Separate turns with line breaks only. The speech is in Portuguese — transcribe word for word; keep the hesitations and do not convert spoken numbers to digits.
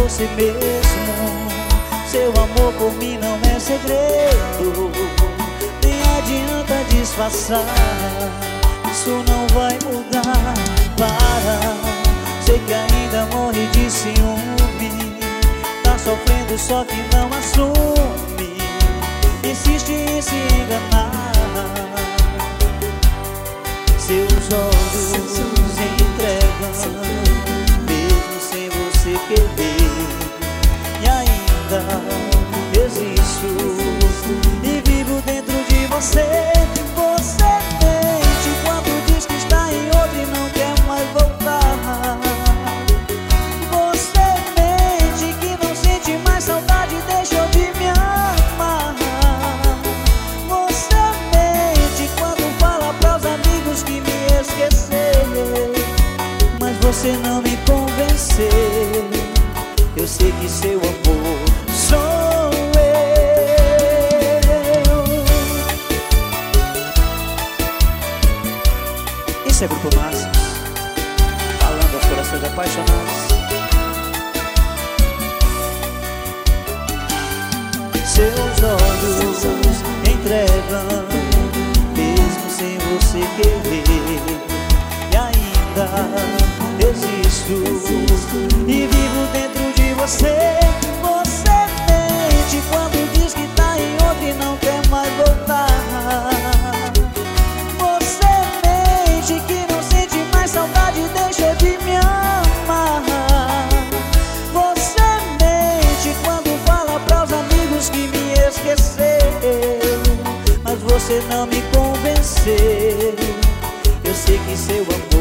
você mesmo. Seu amor por mim não é segredo, nem adianta disfarçar. Isso não vai mudar. Para, sei que ainda morre de ciúme, tá sofrendo só que não assume, insiste em se enganar. Seus olhos entregam, mesmo sem você querer. E ainda existo e vivo dentro de você. Você mente quando diz que está em outro e não quer mais voltar. Você mente que não sente mais saudade, deixou de me amar. Você mente quando fala para os amigos que me esqueceu, mas você não me convenceu. Eu sei que seu amor sou eu. Isso é Grupo Máximos, falando aos corações apaixonados. Seus olhos entregam, mesmo sem você querer. E ainda existo e vivo dentro de você. Você mente quando diz que tá em outro e não quer mais voltar. Você mente que não sente mais saudade, deixou de me amar. Você mente quando fala para os amigos que me esqueceu, mas você não me convenceu. Eu sei que seu amor